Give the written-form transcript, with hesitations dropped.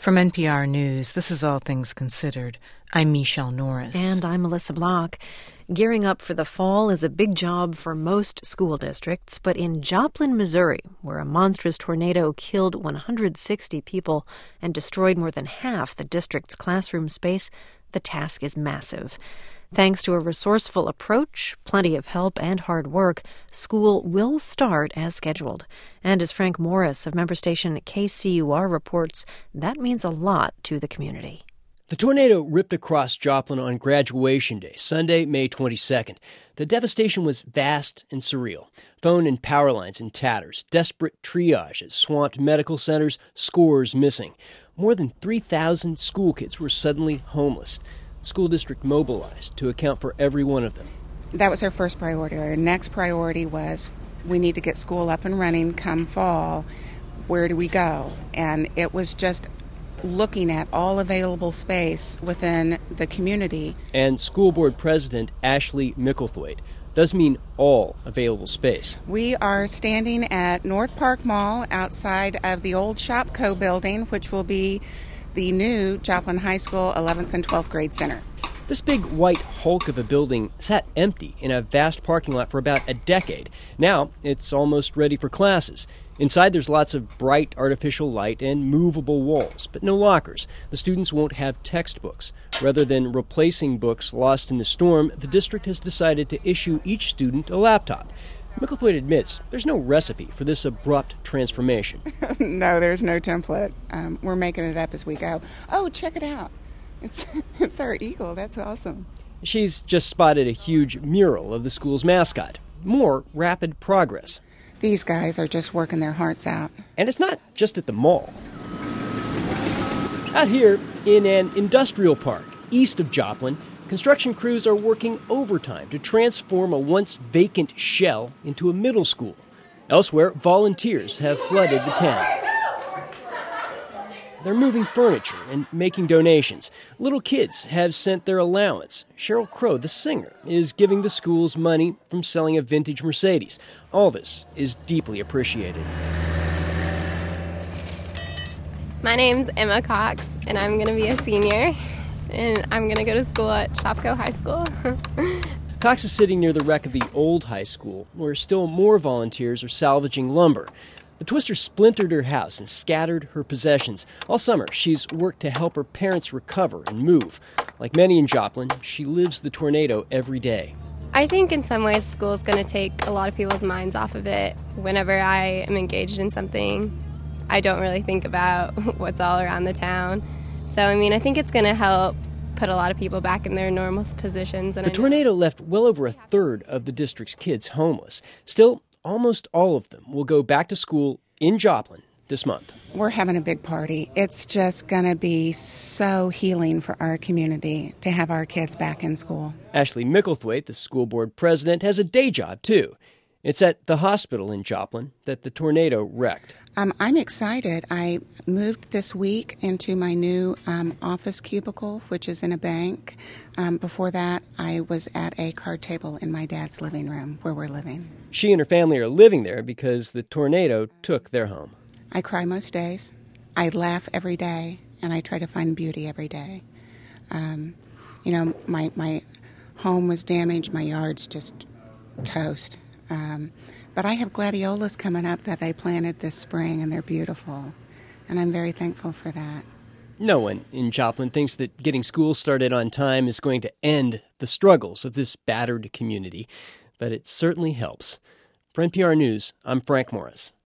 From NPR News, this is All Things Considered. I'm Michelle Norris. And I'm Melissa Block. Gearing up for the fall is a big job for most school districts, but in Joplin, Missouri, where a monstrous tornado killed 160 people and destroyed more than half the district's classroom space, the task is massive. Thanks to a resourceful approach, plenty of help, and hard work, school will start as scheduled. And as Frank Morris of member station KCUR reports, that means a lot to the community. The tornado ripped across Joplin on Graduation Day, Sunday, May 22nd. The devastation was vast and surreal. Phone and power lines in tatters, desperate triage at swamped medical centers, scores missing. More than 3,000 school kids were suddenly homeless. The school district mobilized to account for every one of them. That was our first priority. Our next priority was we need to get school up and running come fall. Where do we go? And it was just looking at all available space within the community. And school board president Ashley Micklethwaite does mean all available space. We are standing at North Park Mall outside of the old Shopco building, which will be the new Joplin High School 11th and 12th grade center. This big white hulk of a building sat empty in a vast parking lot for about a decade. Now it's almost ready for classes. Inside there's lots of bright artificial light and movable walls, but no lockers. The students won't have textbooks. Rather than replacing books lost in the storm, the district has decided to issue each student a laptop. Micklethwaite admits there's no recipe for this abrupt transformation. No, there's no template. We're making it up as we go. Oh, check it out. It's our eagle. That's awesome. She's just spotted a huge mural of the school's mascot. More rapid progress. These guys are just working their hearts out. And it's not just at the mall. Out here in an industrial park east of Joplin, construction crews are working overtime to transform a once vacant shell into a middle school. Elsewhere, volunteers have flooded the town. They're moving furniture and making donations. Little kids have sent their allowance. Sheryl Crow, the singer, is giving the schools money from selling a vintage Mercedes. All this is deeply appreciated. My name's Emma Cox, and I'm going to be a senior. And I'm going to go to school at Shopco High School. Cox is sitting near the wreck of the old high school, where still more volunteers are salvaging lumber. The twister splintered her house and scattered her possessions. All summer, she's worked to help her parents recover and move. Like many in Joplin, she lives the tornado every day. I think in some ways school is going to take a lot of people's minds off of it. Whenever I am engaged in something, I don't really think about what's all around the town. So, I think it's going to help put a lot of people back in their normal positions. And the tornado left well over a third of the district's kids homeless. Still, almost all of them will go back to school in Joplin this month. We're having a big party. It's just going to be so healing for our community to have our kids back in school. Ashley Micklethwaite, the school board president, has a day job, too. It's at the hospital in Joplin that the tornado wrecked. I'm excited. I moved this week into my new office cubicle, which is in a bank. Before that, I was at a card table in my dad's living room where we're living. She and her family are living there because the tornado took their home. I cry most days. I laugh every day, and I try to find beauty every day. My home was damaged. My yard's just toast. But I have gladiolas coming up that I planted this spring, and they're beautiful. And I'm very thankful for that. No one in Joplin thinks that getting school started on time is going to end the struggles of this battered community. But it certainly helps. For NPR News, I'm Frank Morris.